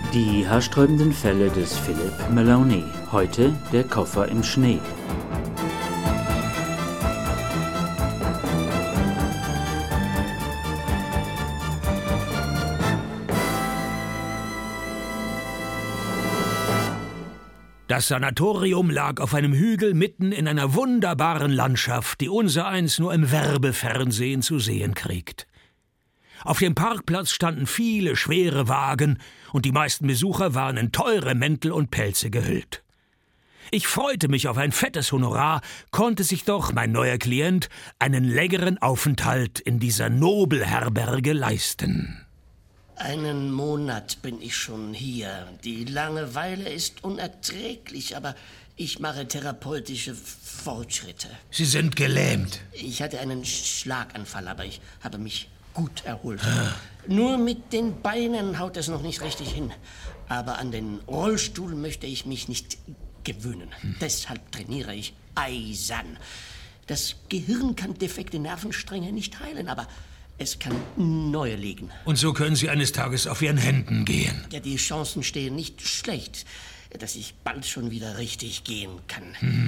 Die haarsträubenden Fälle des Philip Maloney. Heute der Koffer im Schnee. Das Sanatorium lag auf einem Hügel mitten in einer wunderbaren Landschaft, die unsereins nur im Werbefernsehen zu sehen kriegt. Auf dem Parkplatz standen viele schwere Wagen und die meisten Besucher waren in teure Mäntel und Pelze gehüllt. Ich freute mich auf ein fettes Honorar, konnte sich doch mein neuer Klient einen längeren Aufenthalt in dieser Nobelherberge leisten. Einen Monat bin ich schon hier. Die Langeweile ist unerträglich, aber ich mache therapeutische Fortschritte. Sie sind gelähmt. Ich hatte einen Schlaganfall, aber ich habe mich gut erholt. Nur mit den Beinen haut es noch nicht richtig hin. Aber an den Rollstuhl möchte ich mich nicht gewöhnen. Deshalb trainiere ich eisern. Das Gehirn kann defekte Nervenstränge nicht heilen, aber es kann neue legen. Und so können Sie eines Tages auf Ihren Händen gehen. Ja, die Chancen stehen nicht schlecht, dass ich bald schon wieder richtig gehen kann.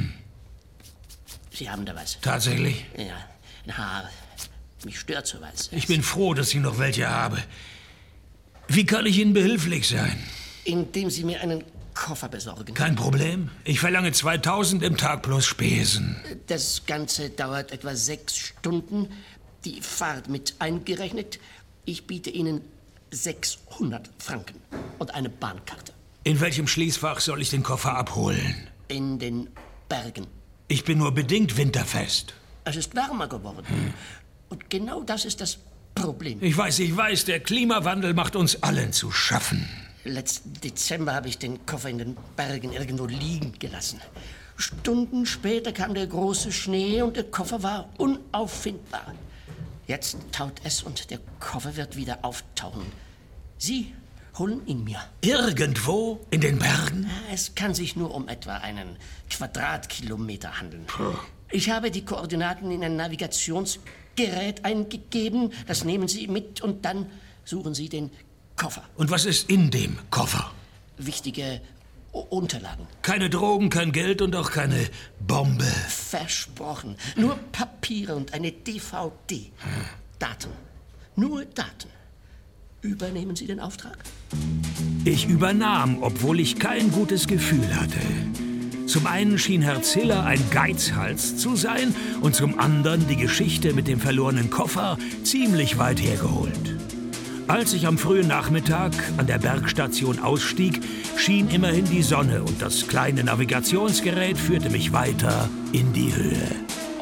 Sie haben da was? Tatsächlich? Ja, ein Haar. Mich stört sowas. Ich bin froh, dass ich noch welche habe. Wie kann ich Ihnen behilflich sein? Indem Sie mir einen Koffer besorgen. Kein Problem. Ich verlange 2000 im Tag plus Spesen. Das Ganze dauert etwa 6 Stunden. Die Fahrt mit eingerechnet. Ich biete Ihnen 600 Franken und eine Bahnkarte. In welchem Schließfach soll ich den Koffer abholen? In den Bergen. Ich bin nur bedingt winterfest. Es ist wärmer geworden. Und genau das ist das Problem. Ich weiß, der Klimawandel macht uns allen zu schaffen. Letzten Dezember habe ich den Koffer in den Bergen irgendwo liegen gelassen. Stunden später kam der große Schnee und der Koffer war unauffindbar. Jetzt taut es und der Koffer wird wieder auftauchen. Sie holen ihn mir. Irgendwo in den Bergen? Es kann sich nur um etwa einen Quadratkilometer handeln. Ich habe die Koordinaten in ein Navigationsgerät eingegeben. Das nehmen Sie mit und dann suchen Sie den Koffer. Und was ist in dem Koffer? Wichtige Unterlagen. Keine Drogen, kein Geld und auch keine Bombe. Versprochen. Nur Papiere und eine DVD. Daten. Nur Daten. Übernehmen Sie den Auftrag? Ich übernahm, obwohl ich kein gutes Gefühl hatte. Zum einen schien Herr Ziller ein Geizhals zu sein und zum anderen die Geschichte mit dem verlorenen Koffer ziemlich weit hergeholt. Als ich am frühen Nachmittag an der Bergstation ausstieg, schien immerhin die Sonne und das kleine Navigationsgerät führte mich weiter in die Höhe.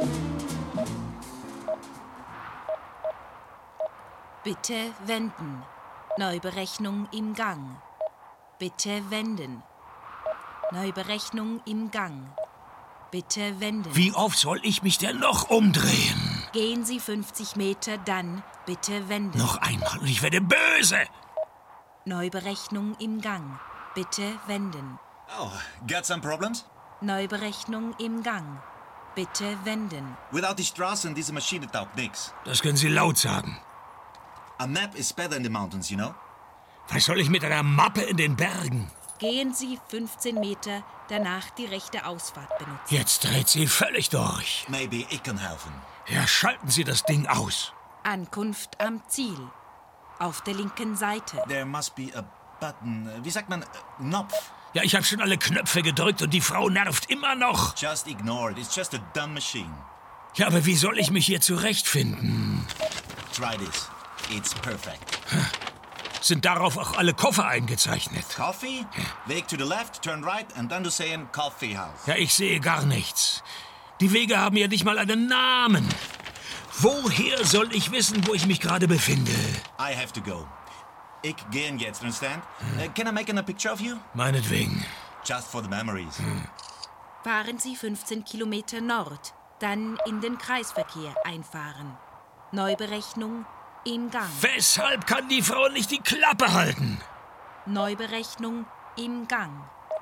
Bitte wenden. Neuberechnung im Gang. Bitte wenden. Neuberechnung im Gang. Bitte wenden. Wie oft soll ich mich denn noch umdrehen? Gehen Sie 50 Meter, dann bitte wenden. Noch einmal und ich werde böse. Neuberechnung im Gang. Bitte wenden. Oh, got some problems? Neuberechnung im Gang. Bitte wenden. Without die Straßen, diese Maschine taugt nix. Das können Sie laut sagen. A map is better in the mountains, you know? Was soll ich mit einer Mappe in den Bergen? Gehen Sie 15 Meter, danach die rechte Ausfahrt benutzen. Jetzt dreht sie völlig durch. Maybe ich kann helfen. Ja, schalten Sie das Ding aus. Ankunft am Ziel. Auf der linken Seite. There must be a button. Wie sagt man? Knopf. Ja, ich habe schon alle Knöpfe gedrückt und die Frau nervt immer noch. Just ignore it. It's just a dumb machine. Ja, aber wie soll ich mich hier zurechtfinden? Try this. It's perfect. Sind darauf auch alle Koffer eingezeichnet? Coffee? Weg to the left, turn right and then to say in coffee house. Ja, ich sehe gar nichts. Die Wege haben ja nicht mal einen Namen. Woher soll ich wissen, wo ich mich gerade befinde? I have to go. Ich gehe jetzt, understand? Can I make a picture of you? Meinetwegen. Just for the memories. Fahren Sie 15 Kilometer Nord, dann in den Kreisverkehr einfahren. Neuberechnung im Gang. Weshalb kann die Frau nicht die Klappe halten? Neuberechnung im Gang.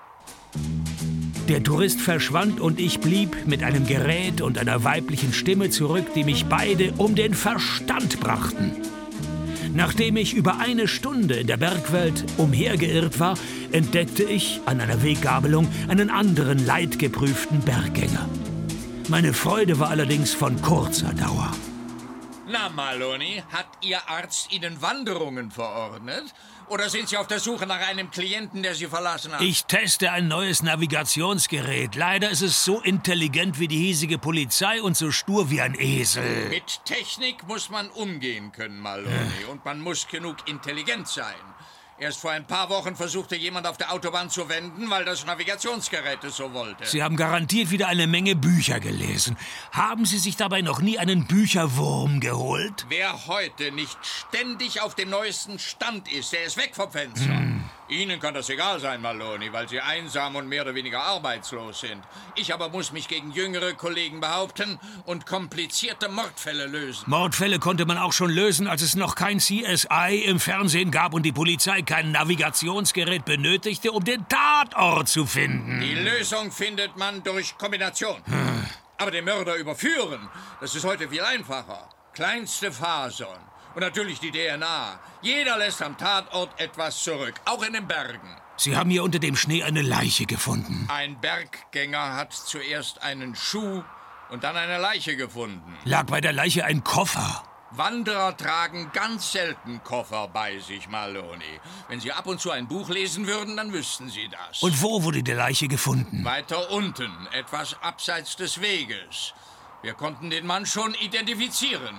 Der Tourist verschwand und ich blieb mit einem Gerät und einer weiblichen Stimme zurück, die mich beide um den Verstand brachten. Nachdem ich über eine Stunde in der Bergwelt umhergeirrt war, entdeckte ich an einer Weggabelung einen anderen leidgeprüften Berggänger. Meine Freude war allerdings von kurzer Dauer. Na, Maloney, hat Ihr Arzt Ihnen Wanderungen verordnet? Oder sind Sie auf der Suche nach einem Klienten, der Sie verlassen hat? Ich teste ein neues Navigationsgerät. Leider ist es so intelligent wie die hiesige Polizei und so stur wie ein Esel. Mit Technik muss man umgehen können, Maloney. Und man muss genug intelligent sein. Erst vor ein paar Wochen versuchte jemand auf der Autobahn zu wenden, weil das Navigationsgerät es so wollte. Sie haben garantiert wieder eine Menge Bücher gelesen. Haben Sie sich dabei noch nie einen Bücherwurm geholt? Wer heute nicht ständig auf dem neuesten Stand ist, der ist weg vom Fenster. Ihnen kann das egal sein, Maloney, weil Sie einsam und mehr oder weniger arbeitslos sind. Ich aber muss mich gegen jüngere Kollegen behaupten und komplizierte Mordfälle lösen. Mordfälle konnte man auch schon lösen, als es noch kein CSI im Fernsehen gab und die Polizei kein Navigationsgerät benötigte, um den Tatort zu finden. Die Lösung findet man durch Kombination. Aber den Mörder überführen, das ist heute viel einfacher. Kleinste Fasern. Und natürlich die DNA. Jeder lässt am Tatort etwas zurück, auch in den Bergen. Sie haben hier unter dem Schnee eine Leiche gefunden. Ein Berggänger hat zuerst einen Schuh und dann eine Leiche gefunden. Lag bei der Leiche ein Koffer? Wanderer tragen ganz selten Koffer bei sich, Maloney. Wenn Sie ab und zu ein Buch lesen würden, dann wüssten Sie das. Und wo wurde die Leiche gefunden? Weiter unten, etwas abseits des Weges. Wir konnten den Mann schon identifizieren.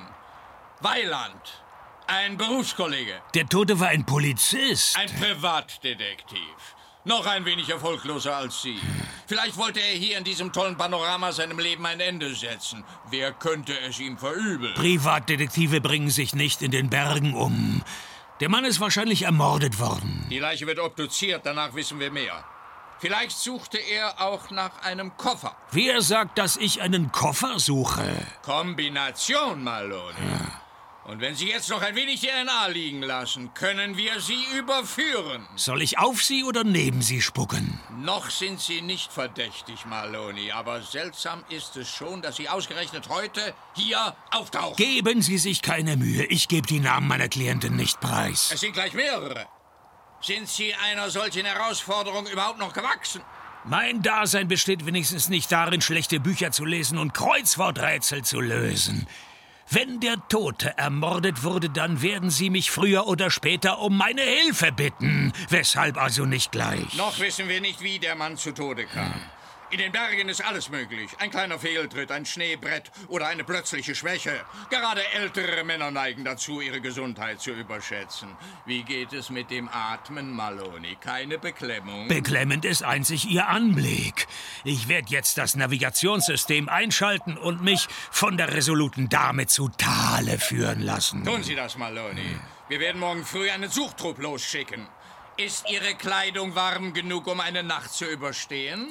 Weiland. Ein Berufskollege. Der Tote war ein Polizist. Ein Privatdetektiv. Noch ein wenig erfolgloser als Sie. Vielleicht wollte er hier in diesem tollen Panorama seinem Leben ein Ende setzen. Wer könnte es ihm verübeln? Privatdetektive bringen sich nicht in den Bergen um. Der Mann ist wahrscheinlich ermordet worden. Die Leiche wird obduziert, danach wissen wir mehr. Vielleicht suchte er auch nach einem Koffer. Wer sagt, dass ich einen Koffer suche? Kombination, Maloney. Und wenn Sie jetzt noch ein wenig DNA liegen lassen, können wir Sie überführen. Soll ich auf Sie oder neben Sie spucken? Noch sind Sie nicht verdächtig, Maloney, aber seltsam ist es schon, dass Sie ausgerechnet heute hier auftauchen. Geben Sie sich keine Mühe, ich gebe die Namen meiner Klienten nicht preis. Es sind gleich mehrere. Sind Sie einer solchen Herausforderung überhaupt noch gewachsen? Mein Dasein besteht wenigstens nicht darin, schlechte Bücher zu lesen und Kreuzworträtsel zu lösen. Wenn der Tote ermordet wurde, dann werden Sie mich früher oder später um meine Hilfe bitten. Weshalb also nicht gleich? Noch wissen wir nicht, wie der Mann zu Tode kam. In den Bergen ist alles möglich. Ein kleiner Fehltritt, ein Schneebrett oder eine plötzliche Schwäche. Gerade ältere Männer neigen dazu, ihre Gesundheit zu überschätzen. Wie geht es mit dem Atmen, Maloney? Keine Beklemmung? Beklemmend ist einzig Ihr Anblick. Ich werde jetzt das Navigationssystem einschalten und mich von der resoluten Dame zu Tale führen lassen. Tun Sie das, Maloney. Wir werden morgen früh einen Suchtrupp losschicken. Ist Ihre Kleidung warm genug, um eine Nacht zu überstehen?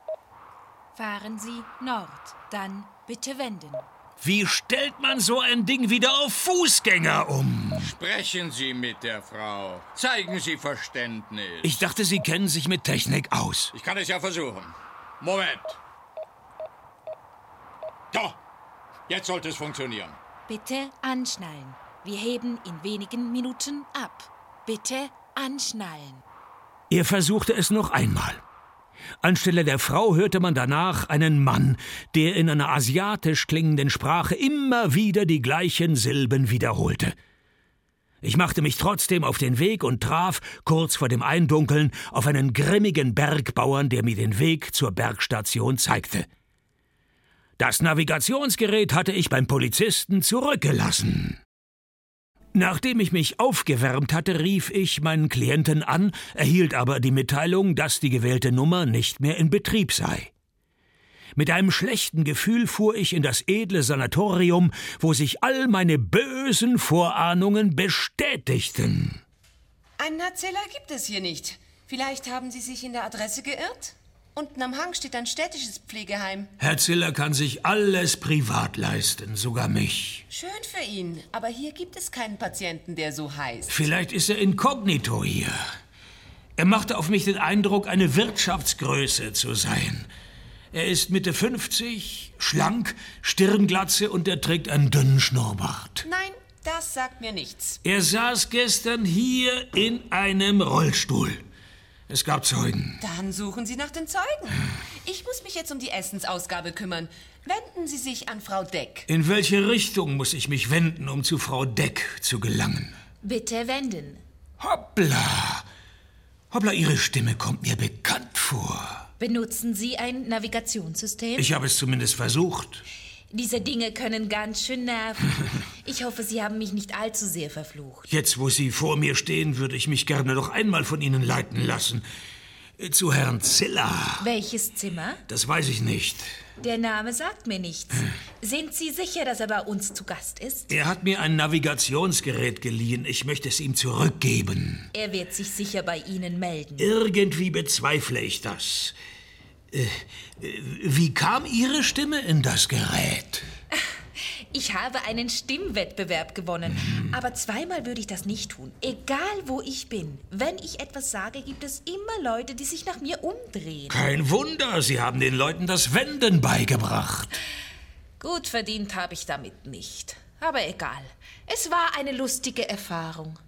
Fahren Sie Nord, dann bitte wenden. Wie stellt man so ein Ding wieder auf Fußgänger um? Sprechen Sie mit der Frau. Zeigen Sie Verständnis. Ich dachte, Sie kennen sich mit Technik aus. Ich kann es ja versuchen. Moment. Da! Jetzt sollte es funktionieren. Bitte anschnallen. Wir heben in wenigen Minuten ab. Bitte anschnallen. Er versuchte es noch einmal. Anstelle der Frau hörte man danach einen Mann, der in einer asiatisch klingenden Sprache immer wieder die gleichen Silben wiederholte. Ich machte mich trotzdem auf den Weg und traf, kurz vor dem Eindunkeln, auf einen grimmigen Bergbauern, der mir den Weg zur Bergstation zeigte. Das Navigationsgerät hatte ich beim Polizisten zurückgelassen. Nachdem ich mich aufgewärmt hatte, rief ich meinen Klienten an, erhielt aber die Mitteilung, dass die gewählte Nummer nicht mehr in Betrieb sei. Mit einem schlechten Gefühl fuhr ich in das edle Sanatorium, wo sich all meine bösen Vorahnungen bestätigten. Einen Erzähler gibt es hier nicht. Vielleicht haben Sie sich in der Adresse geirrt? Unten am Hang steht ein städtisches Pflegeheim. Herr Ziller kann sich alles privat leisten, sogar mich. Schön für ihn, aber hier gibt es keinen Patienten, der so heißt. Vielleicht ist er inkognito hier. Er machte auf mich den Eindruck, eine Wirtschaftsgröße zu sein. Er ist Mitte 50, schlank, Stirnglatze und er trägt einen dünnen Schnurrbart. Nein, Das sagt mir nichts. Er saß gestern hier in einem Rollstuhl. Es gab Zeugen. Dann suchen Sie nach den Zeugen. Ich muss mich jetzt um die Essensausgabe kümmern. Wenden Sie sich an Frau Deck. In welche Richtung muss ich mich wenden, um zu Frau Deck zu gelangen? Bitte wenden. Hoppla! Hoppla, Ihre Stimme kommt mir bekannt vor. Benutzen Sie ein Navigationssystem? Ich habe es zumindest versucht. Diese Dinge können ganz schön nerven. Ich hoffe, Sie haben mich nicht allzu sehr verflucht. Jetzt, wo Sie vor mir stehen, würde ich mich gerne noch einmal von Ihnen leiten lassen. Zu Herrn Ziller. Welches Zimmer? Das weiß ich nicht. Der Name sagt mir nichts. Sind Sie sicher, dass er bei uns zu Gast ist? Er hat mir ein Navigationsgerät geliehen. Ich möchte es ihm zurückgeben. Er wird sich sicher bei Ihnen melden. Irgendwie bezweifle ich das. Wie kam Ihre Stimme in das Gerät? Ich habe einen Stimmwettbewerb gewonnen. Aber zweimal würde ich das nicht tun. Egal, wo ich bin. Wenn ich etwas sage, gibt es immer Leute, die sich nach mir umdrehen. Kein Wunder, Sie haben den Leuten das Wenden beigebracht. Gut verdient habe ich damit nicht. Aber egal. Es war eine lustige Erfahrung.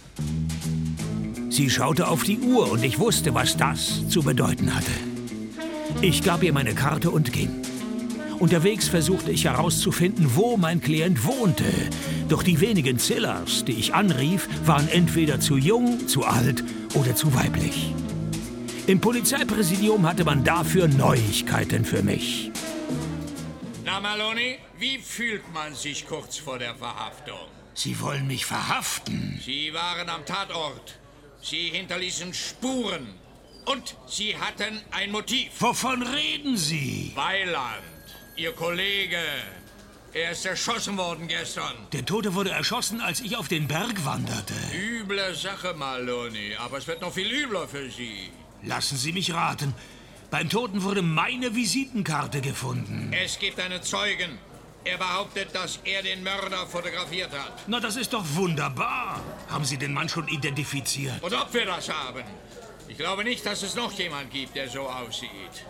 Sie schaute auf die Uhr und ich wusste, was das zu bedeuten hatte. Ich gab ihr meine Karte und ging. Unterwegs versuchte ich herauszufinden, wo mein Klient wohnte. Doch die wenigen Zillers, die ich anrief, waren entweder zu jung, zu alt oder zu weiblich. Im Polizeipräsidium hatte man dafür Neuigkeiten für mich. Na, Maloney, wie fühlt man sich kurz vor der Verhaftung? Sie wollen mich verhaften? Sie waren am Tatort. Sie hinterließen Spuren. Und Sie hatten ein Motiv. Wovon reden Sie? Weiland, Ihr Kollege. Er ist erschossen worden gestern. Der Tote wurde erschossen, als ich auf den Berg wanderte. Üble Sache, Maloney. Aber es wird noch viel übler für Sie. Lassen Sie mich raten. Beim Toten wurde meine Visitenkarte gefunden. Es gibt einen Zeugen. Er behauptet, dass er den Mörder fotografiert hat. Na, das ist doch wunderbar. Haben Sie den Mann schon identifiziert? Und ob wir das haben? Ich glaube nicht, dass es noch jemand gibt, der so aussieht.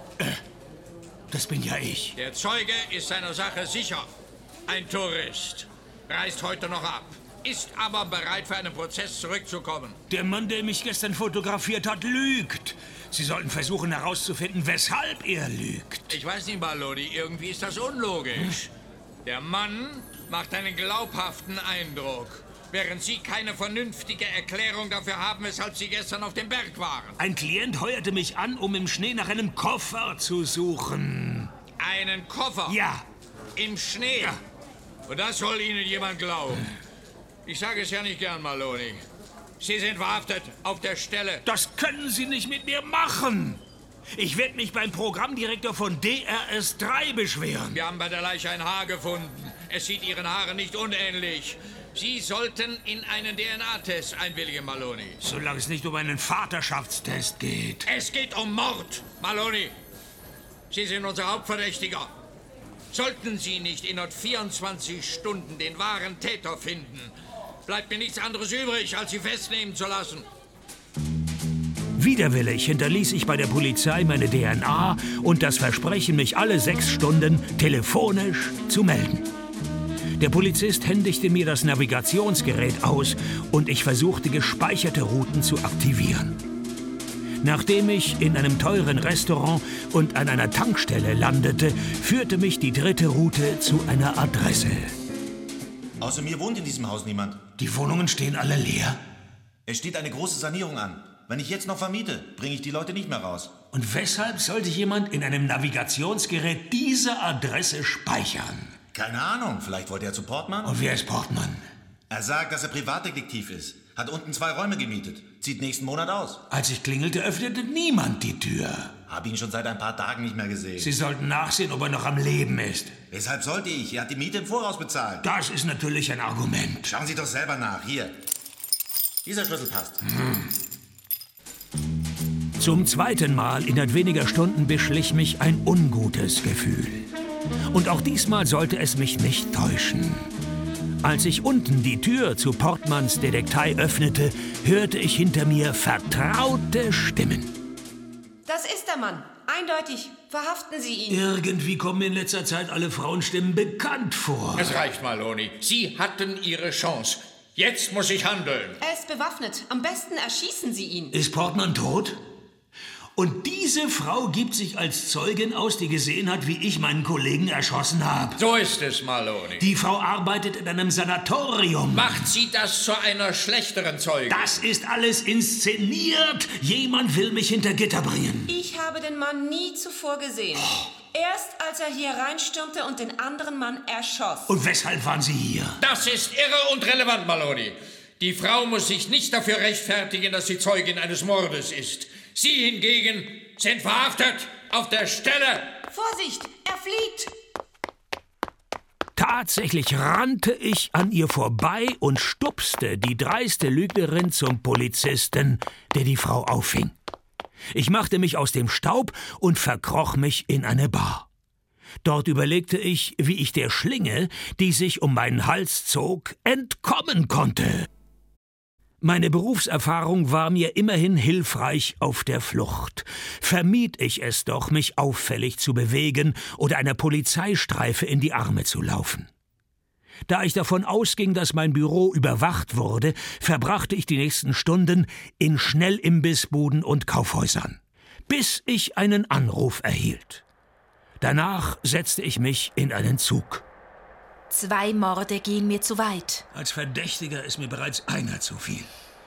Das bin ja ich. Der Zeuge ist seiner Sache sicher. Ein Tourist. Reist heute noch ab. Ist aber bereit, für einen Prozess zurückzukommen. Der Mann, der mich gestern fotografiert hat, lügt. Sie sollten versuchen herauszufinden, weshalb er lügt. Ich weiß nicht, Maloney, irgendwie ist das unlogisch. Der Mann macht einen glaubhaften Eindruck, während Sie keine vernünftige Erklärung dafür haben, weshalb Sie gestern auf dem Berg waren. Ein Klient heuerte mich an, um im Schnee nach einem Koffer zu suchen. Einen Koffer? Ja. Im Schnee? Ja. Und das soll Ihnen jemand glauben. Ich sage es ja nicht gern, Maloney. Sie sind verhaftet, auf der Stelle. Das können Sie nicht mit mir machen. Ich werde mich beim Programmdirektor von DRS3 beschweren. Wir haben bei der Leiche ein Haar gefunden. Es sieht Ihren Haaren nicht unähnlich. Sie sollten in einen DNA-Test einwilligen, Maloney. Solange es nicht um einen Vaterschaftstest geht. Es geht um Mord, Maloney. Sie sind unser Hauptverdächtiger. Sollten Sie nicht innerhalb 24 Stunden den wahren Täter finden, bleibt mir nichts anderes übrig, als Sie festnehmen zu lassen. Widerwillig hinterließ ich bei der Polizei meine DNA und das Versprechen, mich alle 6 Stunden telefonisch zu melden. Der Polizist händigte mir das Navigationsgerät aus und ich versuchte, gespeicherte Routen zu aktivieren. Nachdem ich in einem teuren Restaurant und an einer Tankstelle landete, führte mich die dritte Route zu einer Adresse. Außer mir wohnt in diesem Haus niemand. Die Wohnungen stehen alle leer. Es steht eine große Sanierung an. Wenn ich jetzt noch vermiete, bringe ich die Leute nicht mehr raus. Und weshalb sollte jemand in einem Navigationsgerät diese Adresse speichern? Keine Ahnung, vielleicht wollte er zu Portman. Und wer ist Portman? Er sagt, dass er Privatdetektiv ist. Hat unten 2 Räume gemietet. Zieht nächsten Monat aus. Als ich klingelte, öffnete niemand die Tür. Hab ihn schon seit ein paar Tagen nicht mehr gesehen. Sie sollten nachsehen, ob er noch am Leben ist. Weshalb sollte ich? Er hat die Miete im Voraus bezahlt. Das ist natürlich ein Argument. Schauen Sie doch selber nach. Hier. Dieser Schlüssel passt. Zum zweiten Mal innerhalb weniger Stunden beschlich mich ein ungutes Gefühl. Und auch diesmal sollte es mich nicht täuschen. Als ich unten die Tür zu Portmans Detektei öffnete, hörte ich hinter mir vertraute Stimmen. Das ist der Mann. Eindeutig. Verhaften Sie ihn. Irgendwie kommen mir in letzter Zeit alle Frauenstimmen bekannt vor. Es reicht, Maloney. Sie hatten Ihre Chance. Jetzt muss ich handeln. Er ist bewaffnet. Am besten erschießen Sie ihn. Ist Portman tot? Und diese Frau gibt sich als Zeugin aus, die gesehen hat, wie ich meinen Kollegen erschossen habe. So ist es, Maloney. Die Frau arbeitet in einem Sanatorium. Macht sie das zu einer schlechteren Zeugin? Das ist alles inszeniert. Jemand will mich hinter Gitter bringen. Ich habe den Mann nie zuvor gesehen. Erst als er hier reinstürmte und den anderen Mann erschoss. Und weshalb waren Sie hier? Das ist irre und relevant, Maloney. Die Frau muss sich nicht dafür rechtfertigen, dass sie Zeugin eines Mordes ist. Sie hingegen sind verhaftet auf der Stelle. Vorsicht, er flieht. Tatsächlich rannte ich an ihr vorbei und stupste die dreiste Lügnerin zum Polizisten, der die Frau auffing. Ich machte mich aus dem Staub und verkroch mich in eine Bar. Dort überlegte ich, wie ich der Schlinge, die sich um meinen Hals zog, entkommen konnte. Meine Berufserfahrung war mir immerhin hilfreich auf der Flucht. Vermied ich es doch, mich auffällig zu bewegen oder einer Polizeistreife in die Arme zu laufen. Da ich davon ausging, dass mein Büro überwacht wurde, verbrachte ich die nächsten Stunden in Schnellimbissbuden und Kaufhäusern, bis ich einen Anruf erhielt. Danach setzte ich mich in einen Zug. 2 Morde gehen mir zu weit. Als Verdächtiger ist mir bereits einer zu viel.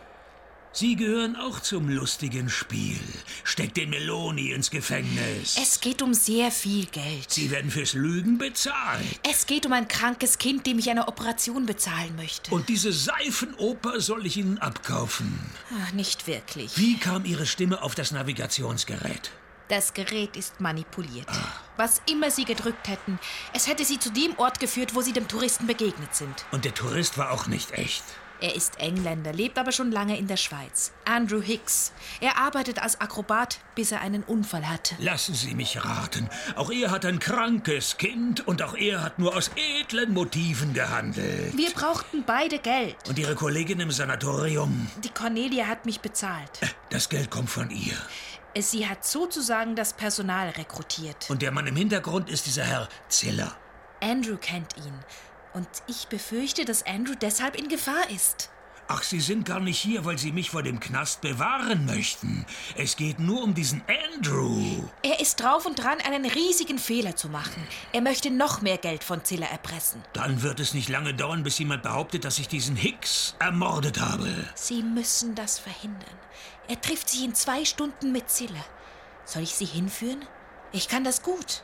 Sie gehören auch zum lustigen Spiel. Steckt den Meloni ins Gefängnis. Es geht um sehr viel Geld. Sie werden fürs Lügen bezahlt. Es geht um ein krankes Kind, dem ich eine Operation bezahlen möchte. Und diese Seifenoper soll ich Ihnen abkaufen. Ach, nicht wirklich. Wie kam Ihre Stimme auf das Navigationsgerät? Das Gerät ist manipuliert. Was immer Sie gedrückt hätten, es hätte Sie zu dem Ort geführt, wo Sie dem Touristen begegnet sind. Und der Tourist war auch nicht echt. Er ist Engländer, lebt aber schon lange in der Schweiz. Andrew Hicks. Er arbeitet als Akrobat, bis er einen Unfall hatte. Lassen Sie mich raten. Auch er hat ein krankes Kind und auch er hat nur aus edlen Motiven gehandelt. Wir brauchten beide Geld. Und Ihre Kollegin im Sanatorium? Die Cornelia hat mich bezahlt. Das Geld kommt von ihr. Sie hat sozusagen das Personal rekrutiert. Und der Mann im Hintergrund ist dieser Herr Ziller. Andrew kennt ihn. Und ich befürchte, dass Andrew deshalb in Gefahr ist. Ach, Sie sind gar nicht hier, weil Sie mich vor dem Knast bewahren möchten. Es geht nur um diesen Andrew. Er ist drauf und dran, einen riesigen Fehler zu machen. Er möchte noch mehr Geld von Ziller erpressen. Dann wird es nicht lange dauern, bis jemand behauptet, dass ich diesen Hicks ermordet habe. Sie müssen das verhindern. Er trifft sich in 2 Stunden mit Ziller. Soll ich Sie hinführen? Ich kann das gut.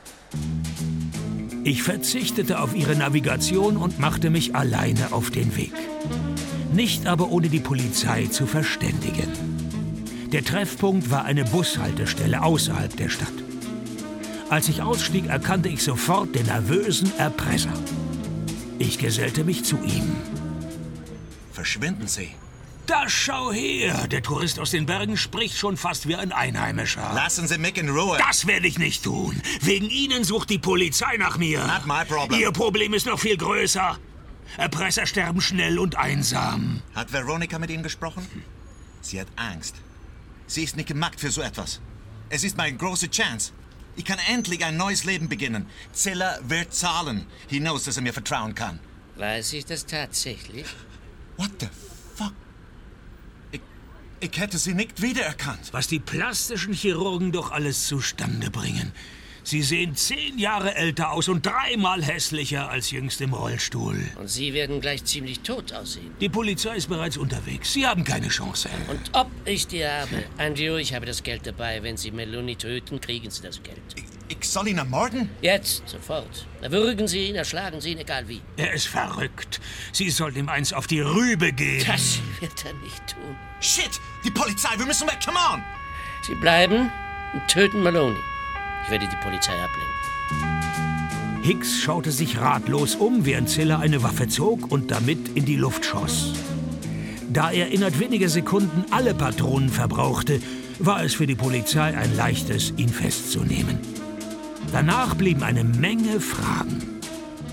Ich verzichtete auf ihre Navigation und machte mich alleine auf den Weg. Nicht aber ohne die Polizei zu verständigen. Der Treffpunkt war eine Bushaltestelle außerhalb der Stadt. Als ich ausstieg, erkannte ich sofort den nervösen Erpresser. Ich gesellte mich zu ihm. Verschwinden Sie. Da schau her, der Tourist aus den Bergen spricht schon fast wie ein Einheimischer. Lassen Sie Mick in Ruhe. Das werde ich nicht tun. Wegen Ihnen sucht die Polizei nach mir. Not my problem. Ihr Problem ist noch viel größer. Erpresser sterben schnell und einsam. Hat Veronica mit Ihnen gesprochen? Sie hat Angst. Sie ist nicht gemacht für so etwas. Es ist meine große Chance. Ich kann endlich ein neues Leben beginnen. Ziller wird zahlen. He knows, dass er mir vertrauen kann. Weiß ich das tatsächlich? What the fuck? Ich hätte sie nicht wiedererkannt. Was die plastischen Chirurgen doch alles zustande bringen. Sie sehen 10 Jahre älter aus und 3-mal hässlicher als jüngst im Rollstuhl. Und Sie werden gleich ziemlich tot aussehen. Die Polizei ist bereits unterwegs. Sie haben keine Chance. Und ob ich die habe? Andrew, ich habe das Geld dabei. Wenn Sie Meloni töten, kriegen Sie das Geld. Ich soll ihn ermorden? Jetzt, sofort. Erwürgen Sie ihn, erschlagen Sie ihn, egal wie. Er ist verrückt. Sie sollten ihm eins auf die Rübe geben. Das wird er nicht tun. Shit! Die Polizei, wir müssen weg, come on! Sie bleiben und töten Meloni. Ich werde die Polizei ablenken. Hicks schaute sich ratlos um, während Ziller eine Waffe zog und damit in die Luft schoss. Da er innerhalb weniger Sekunden alle Patronen verbrauchte, war es für die Polizei ein leichtes, ihn festzunehmen. Danach blieben eine Menge Fragen.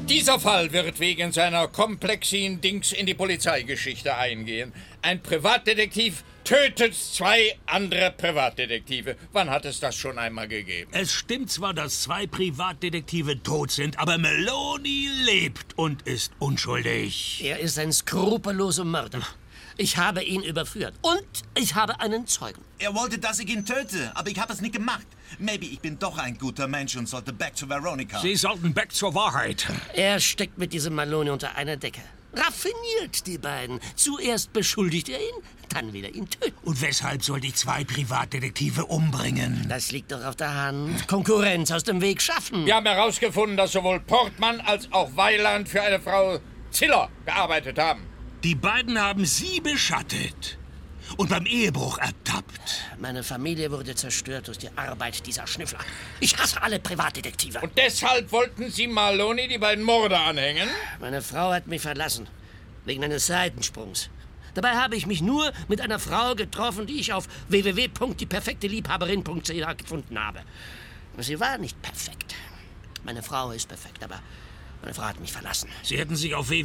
Dieser Fall wird wegen seiner komplexen Dings in die Polizeigeschichte eingehen. Ein Privatdetektiv tötet 2 andere Privatdetektive. Wann hat es das schon einmal gegeben? Es stimmt zwar, dass 2 Privatdetektive tot sind, aber Maloney lebt und ist unschuldig. Er ist ein skrupelloser Mörder. Ich habe ihn überführt. Und ich habe einen Zeugen. Er wollte, dass ich ihn töte, aber ich habe es nicht gemacht. Maybe ich bin doch ein guter Mensch und sollte back to Veronica. Sie sollten back zur Wahrheit. Er steckt mit diesem Maloney unter einer Decke. Raffiniert, die beiden. Zuerst beschuldigt er ihn, dann will er ihn töten. Und weshalb sollte ich 2 Privatdetektive umbringen? Das liegt doch auf der Hand. Konkurrenz aus dem Weg schaffen. Wir haben herausgefunden, dass sowohl Portman als auch Weiland für eine Frau Ziller gearbeitet haben. Die beiden haben Sie beschattet und beim Ehebruch ertappt. Meine Familie wurde zerstört durch die Arbeit dieser Schnüffler. Ich hasse alle Privatdetektive. Und deshalb wollten Sie Maloney die beiden Morde anhängen? Meine Frau hat mich verlassen, wegen eines Seitensprungs. Dabei habe ich mich nur mit einer Frau getroffen, die ich auf www.dieperfekteliebhaberin.ch gefunden habe. Sie war nicht perfekt. Meine Frau ist perfekt, aber meine Frau hat mich verlassen. Sie hätten sich auf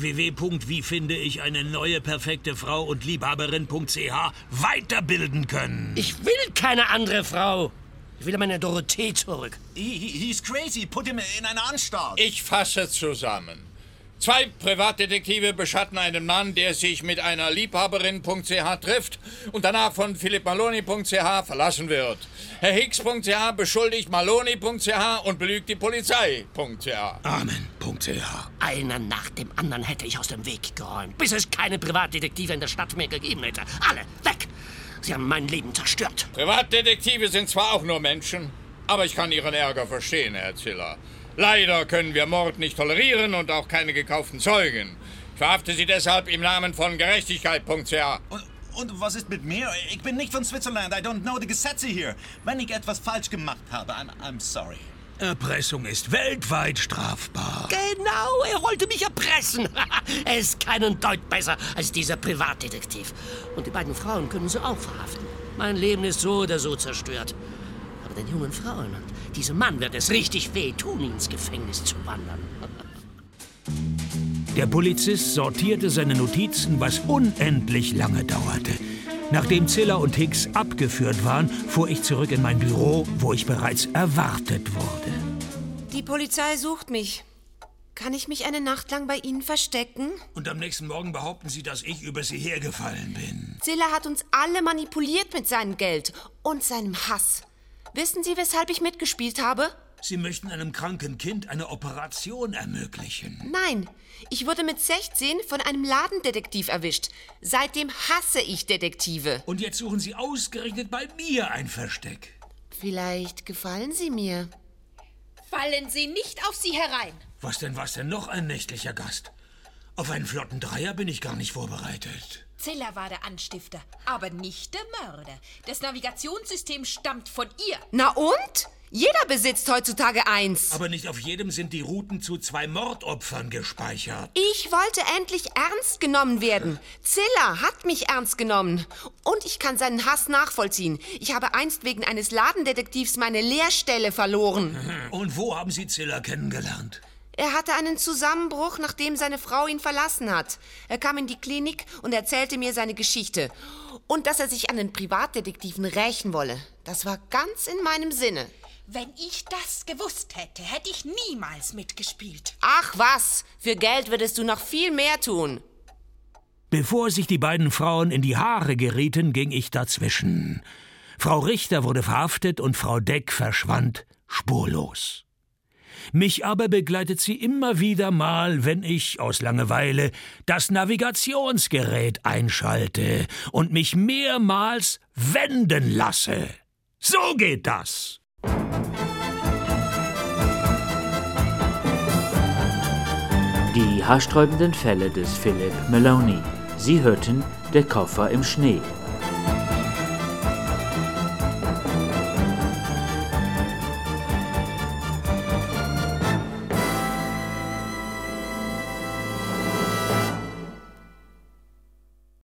www.wiefindeich-eine-neue-perfekte-Frau und Liebhaberin.ch weiterbilden können. Ich will keine andere Frau. Ich will meine Dorothee zurück. He's crazy. Put him in eine Anstalt. Ich fasse zusammen. 2 Privatdetektive beschatten einen Mann, der sich mit einer Liebhaberin.ch trifft und danach von philippmaloney.ch verlassen wird. Herr Hicks.ch beschuldigt Maloney.ch und belügt die Polizei.ch. Amen.ch. Einer nach dem anderen hätte ich aus dem Weg geräumt, bis es keine Privatdetektive in der Stadt mehr gegeben hätte. Alle weg! Sie haben mein Leben zerstört. Privatdetektive sind zwar auch nur Menschen, aber ich kann Ihren Ärger verstehen, Herr Ziller. Leider können wir Mord nicht tolerieren und auch keine gekauften Zeugen. Ich verhafte Sie deshalb im Namen von Gerechtigkeit.ch. Und was ist mit mir? Ich bin nicht von Switzerland. I don't know die Gesetze hier. Wenn ich etwas falsch gemacht habe, I'm sorry. Erpressung ist weltweit strafbar. Genau, er wollte mich erpressen. Er ist keinen Deut besser als dieser Privatdetektiv. Und die beiden Frauen können Sie auch verhaften. Mein Leben ist so oder so zerstört. Aber den jungen Frauen und diesem Mann wird es richtig weh tun, ins Gefängnis zu wandern. Der Polizist sortierte seine Notizen, was unendlich lange dauerte. Nachdem Ziller und Hicks abgeführt waren, fuhr ich zurück in mein Büro, wo ich bereits erwartet wurde. Die Polizei sucht mich. Kann ich mich eine Nacht lang bei Ihnen verstecken? Und am nächsten Morgen behaupten Sie, dass ich über Sie hergefallen bin. Ziller hat uns alle manipuliert mit seinem Geld und seinem Hass. Wissen Sie, weshalb ich mitgespielt habe? Sie möchten einem kranken Kind eine Operation ermöglichen. Nein, ich wurde mit 16 von einem Ladendetektiv erwischt. Seitdem hasse ich Detektive. Und jetzt suchen Sie ausgerechnet bei mir ein Versteck. Vielleicht gefallen Sie mir. Fallen Sie nicht auf sie herein. Was denn noch ein nächtlicher Gast? Auf einen flotten Dreier bin ich gar nicht vorbereitet. Ziller war der Anstifter, aber nicht der Mörder. Das Navigationssystem stammt von ihr. Na und? Jeder besitzt heutzutage eins. Aber nicht auf jedem sind die Routen zu 2 Mordopfern gespeichert. Ich wollte endlich ernst genommen werden. Ziller hat mich ernst genommen. Und ich kann seinen Hass nachvollziehen. Ich habe einst wegen eines Ladendetektivs meine Lehrstelle verloren. Und wo haben Sie Ziller kennengelernt? Er hatte einen Zusammenbruch, nachdem seine Frau ihn verlassen hat. Er kam in die Klinik und erzählte mir seine Geschichte. Und dass er sich an den Privatdetektiven rächen wolle. Das war ganz in meinem Sinne. Wenn ich das gewusst hätte, hätte ich niemals mitgespielt. Ach was, für Geld würdest du noch viel mehr tun. Bevor sich die beiden Frauen in die Haare gerieten, ging ich dazwischen. Frau Richter wurde verhaftet und Frau Deck verschwand spurlos. Mich aber begleitet sie immer wieder mal, wenn ich aus Langeweile das Navigationsgerät einschalte und mich mehrmals wenden lasse. So geht das. Die haarsträubenden Fälle des Philip Maloney. Sie hörten Der Koffer im Schnee.